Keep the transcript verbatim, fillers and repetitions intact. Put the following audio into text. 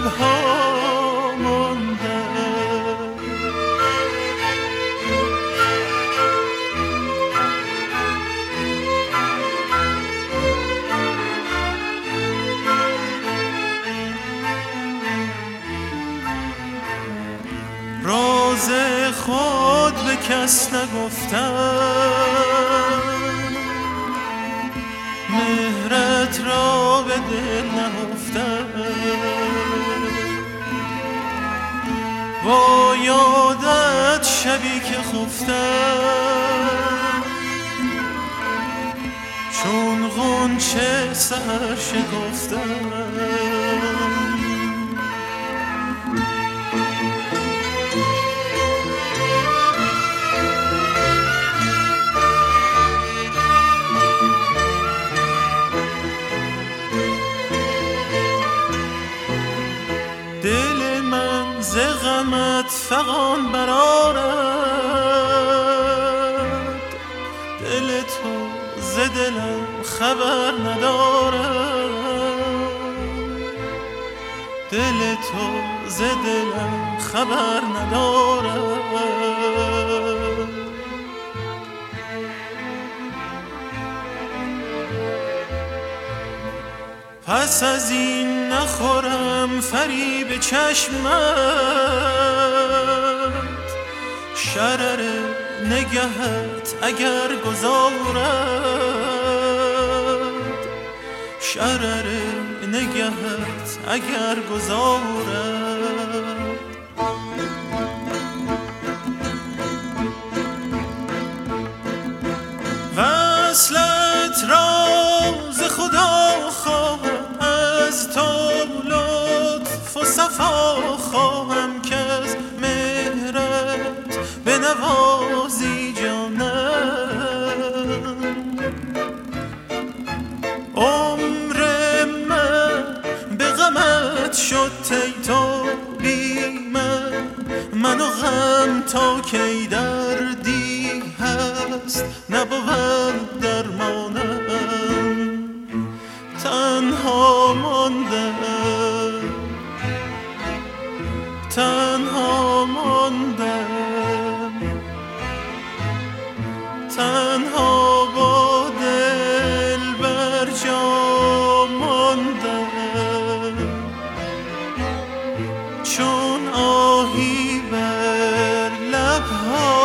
لبها مانده. راز خود به کس نگفتم، مهرت را به دل نهفتم. با یادت شبی که خفتم، چون غنچه سحر شکفتم. دل من ز غمت فغان برآرد، دل تو ز دلم خبر ندارد، دل تو ز دلم خبر ندارد. پس از این نخورم فریب چشمت، شرر نگهت اگر گذارد، شرر نگهت اگر گذارد. وصلت راز خدا خواهم، از تو لطف و صفا خواهم، که از مهرت بنوازی جانم. عمر من به غمت شد ای تو بی من، من و غم تا کی دردی هست نبود درمانم. تنها ماندم، تنها ماندم، تنها با دل بر جا ماندم. چون آهی بر لبها